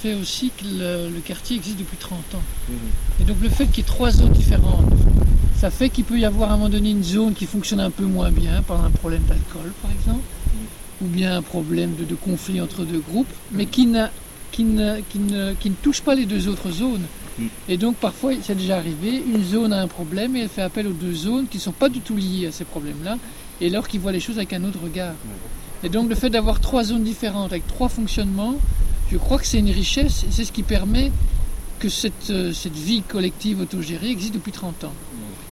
fait aussi que le quartier existe depuis 30 ans. Et donc le fait qu'il y ait 3 zones différentes, ça fait qu'il peut y avoir à un moment donné une zone qui fonctionne un peu moins bien, par un problème d'alcool par exemple, ou bien un problème de conflit entre 2 groupes, mais qui ne touche pas les 2 autres zones. Et donc parfois, c'est déjà arrivé, une zone a un problème et elle fait appel aux 2 zones qui ne sont pas du tout liées à ces problèmes-là, et alors qu'ils voient les choses avec un autre regard. Et donc le fait d'avoir 3 zones différentes avec 3 fonctionnements, je crois que c'est une richesse, et c'est ce qui permet que cette vie collective autogérée existe depuis 30 ans.